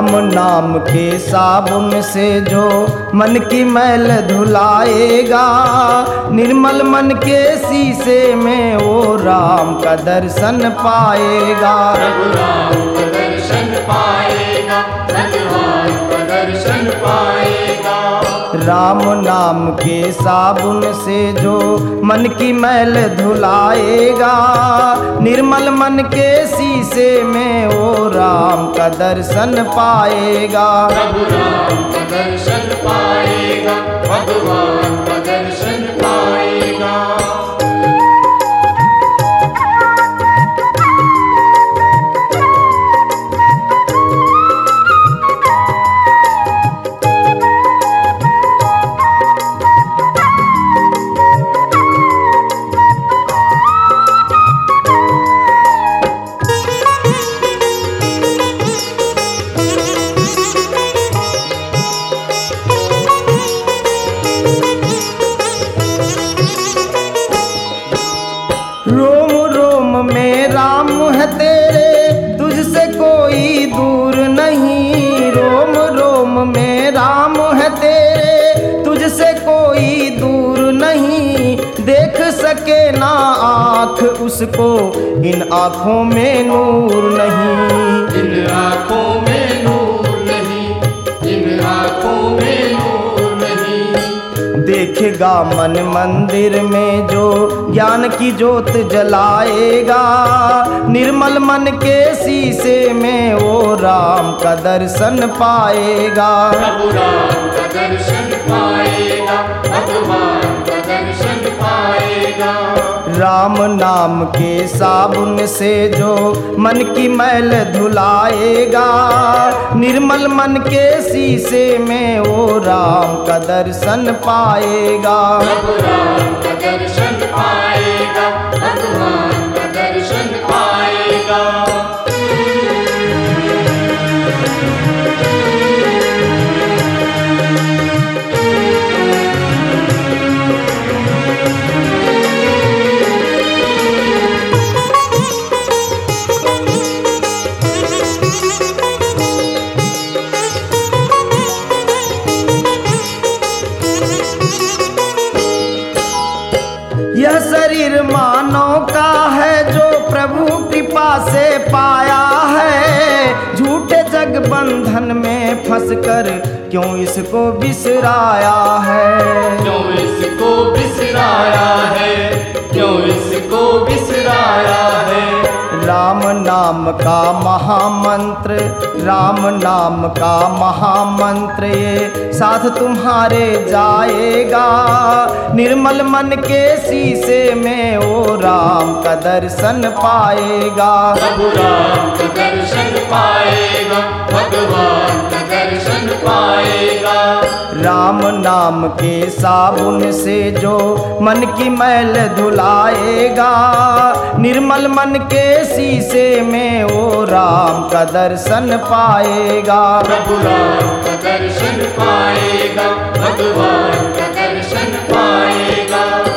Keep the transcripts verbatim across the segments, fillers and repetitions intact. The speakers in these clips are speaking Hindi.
राम नाम के साबुन से जो मन की मैल धुलाएगा, निर्मल मन के शीशे में वो राम का दर्शन पाएगा। प्रभु राम का दर्शन पाएगा, भगवान का दर्शन पाएगा। राम नाम के साबुन से जो मन की मैल धुलाएगा, निर्मल मन के शीशे में वो राम का दर्शन पाएगा। प्रभु राम का दर्शन पाएगा, भगवान का दर्शन पाएगा। रोम रोम में राम है तेरे, तुझसे कोई दूर नहीं। रोम रोम में राम है तेरे, तुझसे कोई दूर नहीं। देख सके ना आँख उसको, इन आँखों में नूर नहीं। इन आँखों में नूर नहीं, इन आँखों में नूर नहीं। देखेगा मन मंदिर में जो ज्ञान की जोत जलाएगा, निर्मल मन के शीशे में वो राम का दर्शन पाएगा। प्रभु राम का दर्शन पाएगा, भगवान का दर्शन पाएगा। राम नाम के साबुन से जो मन की मैल धुलाएगा, निर्मल मन के शीशे में वो राम का दर्शन पाएगा। प्रभु राम का दर्शन पाएगा, भगवान का दर्शन पाएगा। यह शरीर मानव का है जो प्रभु कृपा से पाया है। झूठे जग बंधन में फंसकर क्यों इसको बिसराया है। क्यों इसको बिसराया है, क्यों इसको बिसराया है। राम नाम का महामंत्र, राम नाम का महामंत्र ये साथ तुम्हारे जाएगा। निर्मल मन के शीशे में वो राम का दर्शन पाएगा। प्रभु राम का दर्शन पाएगा, भगवान का दर्शन पाएगा। राम नाम के साबुन से जो मन की मैल धुलाएगा, निर्मल मन के शीशे में वो राम का दर्शन पाएगा। प्रभु राम का दर्शन पाएगा, भगवान का दर्शन पाएगा।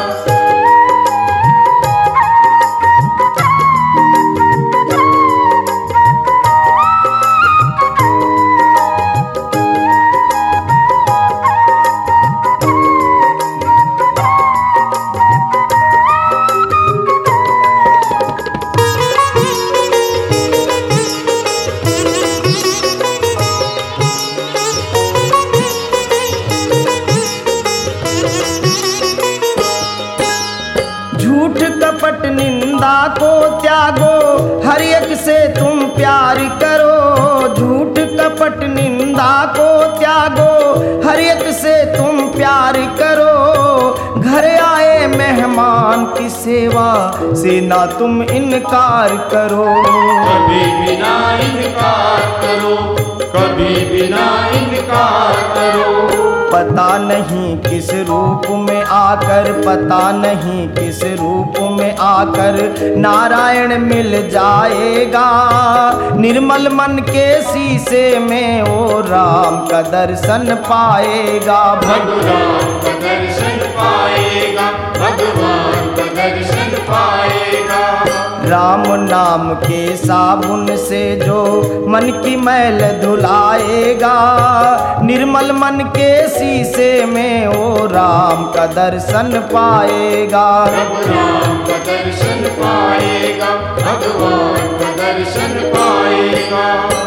झूठ कपट निंदा को त्यागो, हर एक से तुम प्यार करो। झूठ कपट निंदा को त्यागो, हर एक से तुम प्यार करो। घर आए मेहमान की सेवा से ना तुम इनकार करो। कभी भी ना इनकार करो, कभी भी ना इनकार करो। पता नहीं किस रूप में आकर, पता नहीं किस रूप में आकर नारायण मिल जाएगा। निर्मल मन के शीशे में वो राम का दर्शन पाएगा। भगवान का दर्शन पाएगा, भगवान का दर्शन पाएगा। राम नाम के साबुन से जो मन की मैल धुलाएगा, निर्मल मन के शीशे में ओ राम का दर्शन पाएगा। प्रभु राम का दर्शन पाएगा, भगवान का दर्शन पाएगा।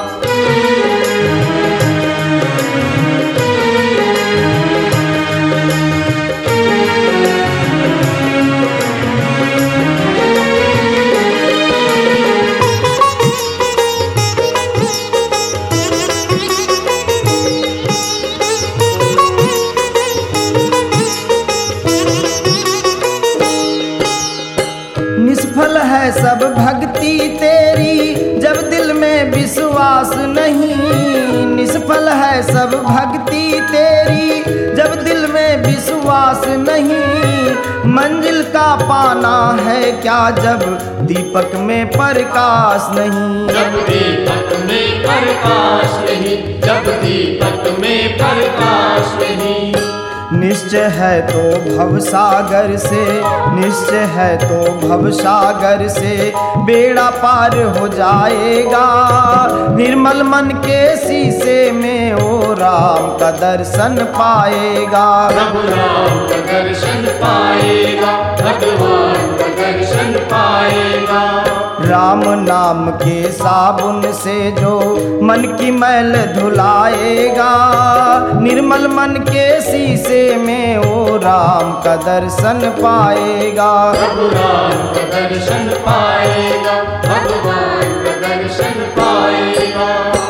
निष्फल है सब भक्ति तेरी जब दिल में विश्वास नहीं, निष्फल है सब भक्ति तेरी जब दिल में विश्वास नहीं। मंजिल का पाना है क्या जब दीपक में प्रकाश नहीं। जब दीपक में प्रकाश नहीं, जब दीपक में प्रकाश नहीं। निश्चय है तो भवसागर से, निश्चय है तो भवसागर से बेड़ा पार हो जाएगा। निर्मल मन के शीशे में ओ राम का दर्शन पाएगा। प्रभु राम का दर्शन पाएगा, भगवान का दर्शन पाएगा। राम नाम के साबुन से जो मन की मैल धुलाएगा, निर्मल मन के शीशे में ओ राम का दर्शन पाएगा। प्रभु राम का दर्शन पाएगा, भगवान का दर्शन पाएगा।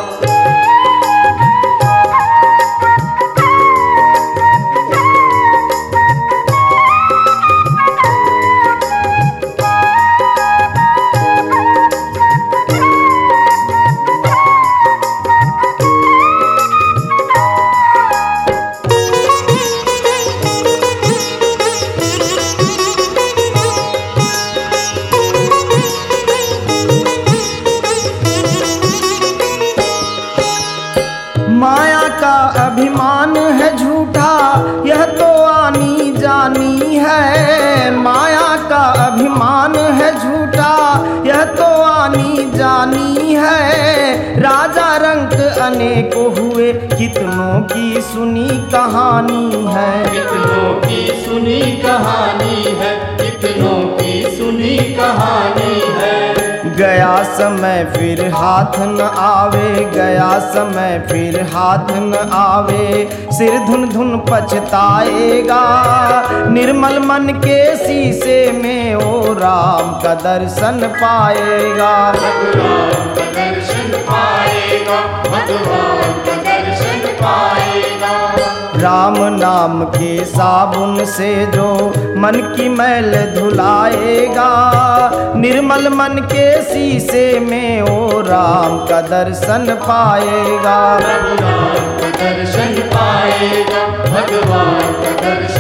माया का अभिमान है झूठा, यह तो आनी जानी है। माया का अभिमान है झूठा, यह तो आनी जानी है। राजा रंग अनेक हुए, कितनों की सुनी कहानी है। कितनों की सुनी कहानी है, कितनों की सुनी कहानी है। गया समय फिर हाथ न आवे, गया समय फिर हाथ न आवे। सिर धुन धुन पछताएगा, निर्मल मन के शीशे में ओ राम का दर्शन पाएगा। भगवान का दर्शन पाएगा, भगवान का दर्शन पाएगा। राम नाम के साबुन से जो मन की मैल धुलाएगा, निर्मल मन के शीशे में ओ राम का दर्शन पाएगा। प्रभु राम का दर्शन पाएगा, भगवान का दर्शन